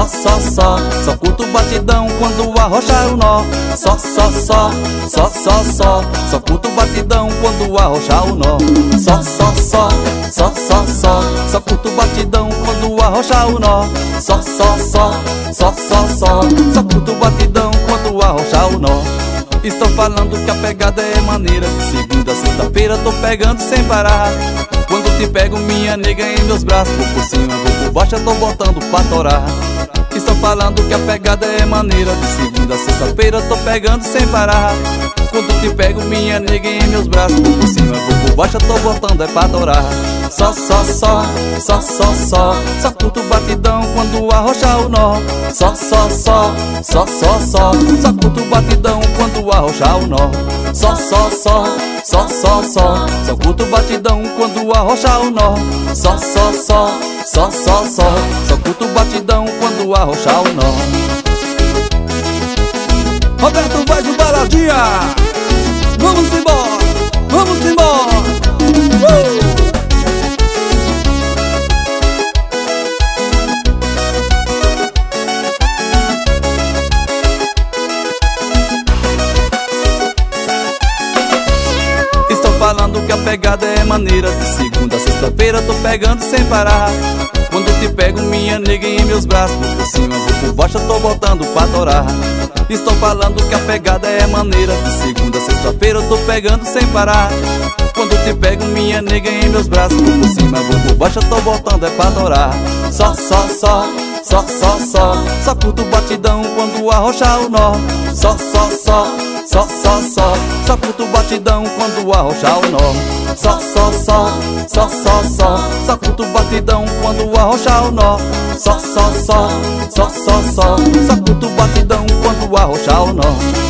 só curto batidão quando arrochar o nó. Só curto batidão quando arrochar o nó. Só curto batidão quando arrochar o nó. Só curto batidão quando arrochar o nó. Estou falando que a pegada é maneira. De segunda a sexta-feira tô pegando sem parar. Quando te pego minha nega em meus braços, vou por cima, vou por baixo, eu tô botando pra torar. Estou falando que a pegada é maneira. De segunda a sexta-feira tô pegando sem parar. Quando te pego minha nega em meus braços, vou por cima, vou por baixo, eu tô botando é pra torar. Só curto batidão quando arrochar o nó. Só curto batidão quando arrochar o nó. Só curto batidão quando arrochar o nó. Só curto batidão quando arrochar o nó. Roberto Vaz do Baladinha. Vamos embora, vamos embora. Estou falando que a pegada é maneira. De segunda a sexta-feira tô pegando sem parar. Quando te pego minha nega em meus braços, vou por cima, vou por baixo, eu tô botando pra torar. Estou falando que a pegada é maneira. De segunda a sexta-feira eu tô pegando sem parar. Quando te pego minha nega em meus braços, vou por cima, vou por baixo, eu tô botando é pra torar. Só curto batidão quando arrochar o nó. Só curto batidão quando arrochar o nó. Só curto batidão quando arrochar o nó. Só curto batidão quando arrochar o nó.